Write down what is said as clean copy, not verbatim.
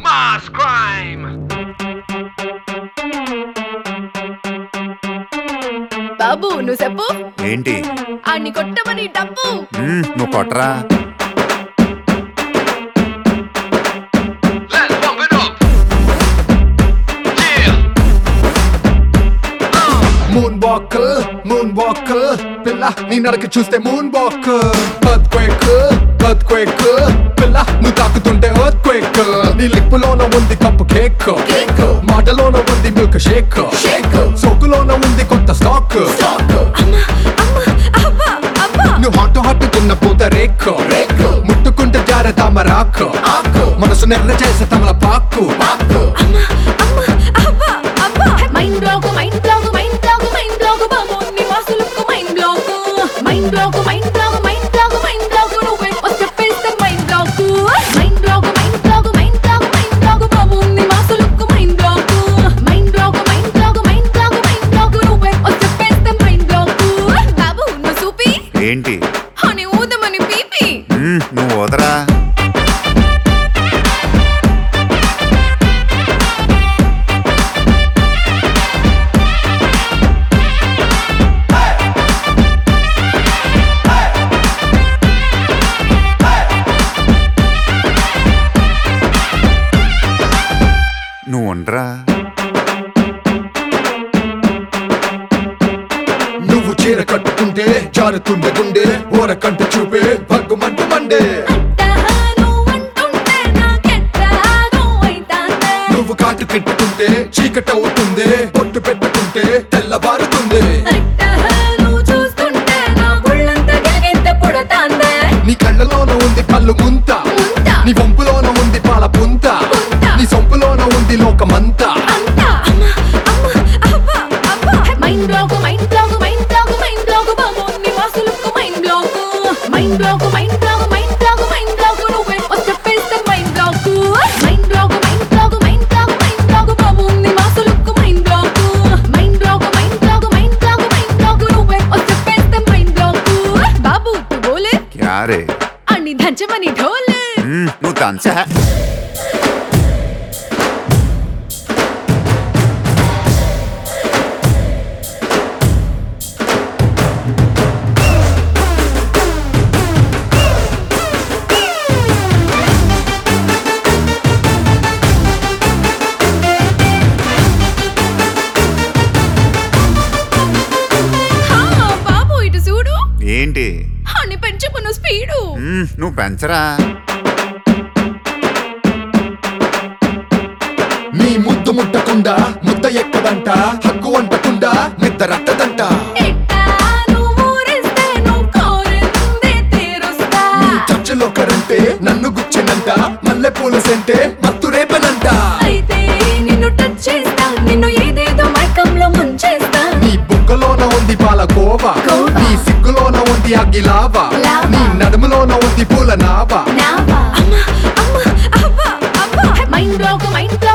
Mass crime. బాబు నువ్వు చెప్పు ఏంటి అన్ని కొట్టమని డబ్బు నువ్వు కొట్టరా Let's bump it up. Yeah. Moon walker పిల్ల నీ నడక చూస్తే మూన్ వాకర్ ఎర్త్క్వేక్ పిల్ల నువ్వు తాకుతుంటే ఎర్త్క్వేక్ నీ లిప్పులోన ఉంది కప్పు కేక్ మాటలోన ఉంది మిల్క్ షేక్ సోకులోన ఉంది కొత్త స్టాక్ నువ్వు హాట్ తిన్న పూత రేక్ ముట్టుకుంటే జార తామరాకు మనసు నెర్ర చేసే తమల పాకు mind block mind block mind block mind block బాబు నీ వాసులకు mind block mind block mind block mind block mind block నువ్వే వచ్చేస్తే mind block mind block mind block mind block mind block బాబు నీ వాసులకు mind block mind block mind block mind block mind block నువ్వే వచ్చేస్తే మైండ్ బ్లాక్ బాబు నువ్వు చూపి ఏంటి అని ఊదమని పీపి నువ్వు వదరా నువ్వు ఉండరా నువ్వు చీర కట్టుకుంటే జారుతుండే గుండె ఓర కంట చూపే భగ్గుమంటు మండే నువ్వు కాటు పెట్టుకుంటే చీకట అవుతుంది పొట్టు పెట్టుకుంటే తెల్లబారుతుంది నీ కళ్ళలోన ఉంది పళ్ళు ముంత నీ వంపులోన ఉంది పాల పుంత నీ సొంపులోన ఉంది లోకమంతా mind block mind block mind block mind block బాబు నీ వాసులకు mind block mind block mind block mind block mind block నువ్వే వచ్చేస్తే mind block mind block mind block mind block mind block బాబు నీ వాసులకు mind block mind block mind block mind block mind block నువ్వే వచ్చేస్తే మైండ్ బ్లాక్ బాబు తు బోలే క్యా రే అన్ని దంచమని ఢోలే నువ్వు తంచా బాబు ఇటు చూడు ఏంటి అని పెంచుకున్న స్పీడు నువ్వు పెంచరా నీ ముద్దు ముట్టకుండా ముద్ద ఎక్కదంట హక్కు వంటకుండా నిద్ర రట్టదంట నీ చర్చలో కరంటే నన్ను గుచ్చినంట మల్లె పూల సెంటే మత్తు రేపనంట అయితే నిన్ను టచ్ చేస్తా నిన్ను ఏదేదో మైకంలో ముంచేస్తా నీ బుగ్గలోన ఉంది పాల కోవా నీ సిగ్గులోన ఉంది అగ్గిలావా నీ నడుములోన ఉంది పూల నావా మైండ్ బ్లాక్ మైండ్